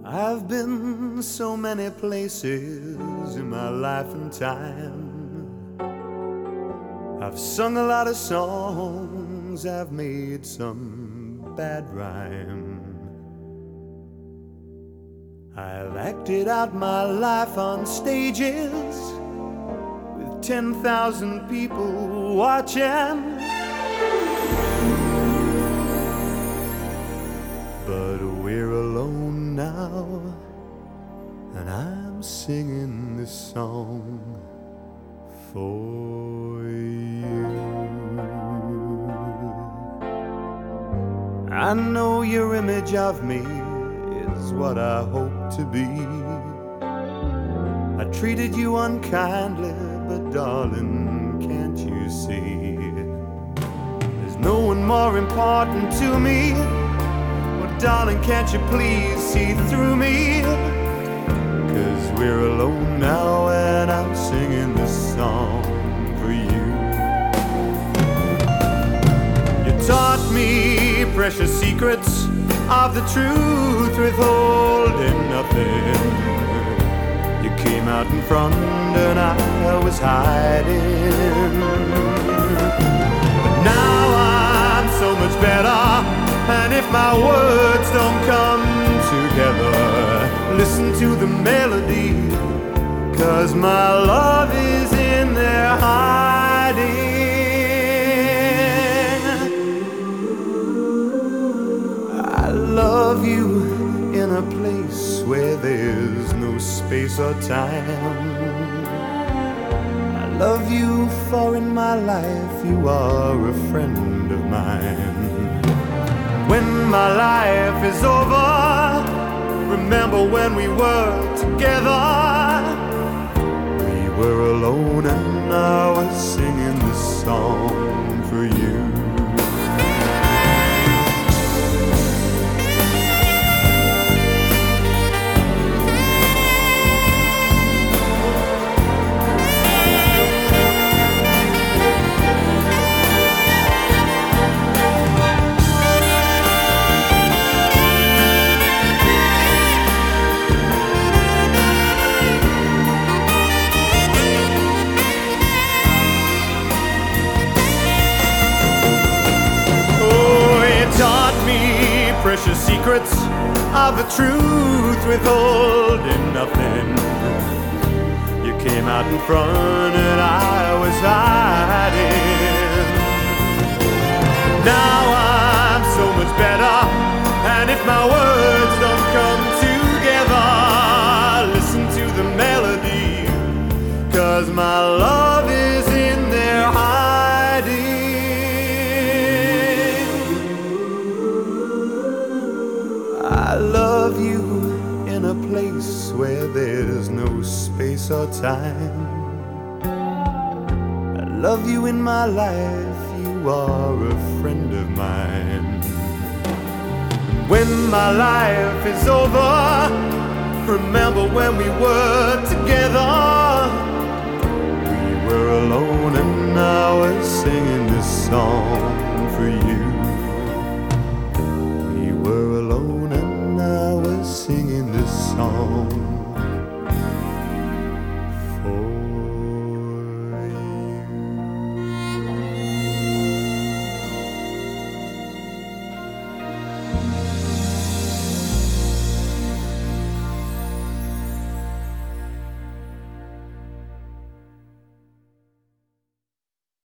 I've been so many places in my life and time. I've sung a lot of songs, I've made some bad rhyme. I've acted out my life on stages with 10,000 people watching. But we're alone now, and I'm singing this song for you. I know your image of me is what I hope to be. I treated you unkindly, but darling, can't you see? There's no one more important to me. Darling, can't you please see through me? 'Cause we're alone now, and I'm singing this song for you. You taught me precious secrets of the truth, withholding nothing. You came out in front and I was hiding. But now I'm so much better, and if my words don't come together, listen to the melody, 'cause my love is in there hiding. I love you in a place where there's no space or time. I love you, for in my life you are a friend of mine. When my life is over, remember when we were together. We were alone and I was singing this song for you. Precious secrets of the truth, withholding nothing. You came out in front and I was hiding. Now I'm so much better, and if my words don't come together, listen to the melody, 'cause my love is in there hiding. I love you in a place where there's no space or time. I love you in my life, you are a friend of mine. When my life is over, remember when we were together. We were alone and I was singing this song for you.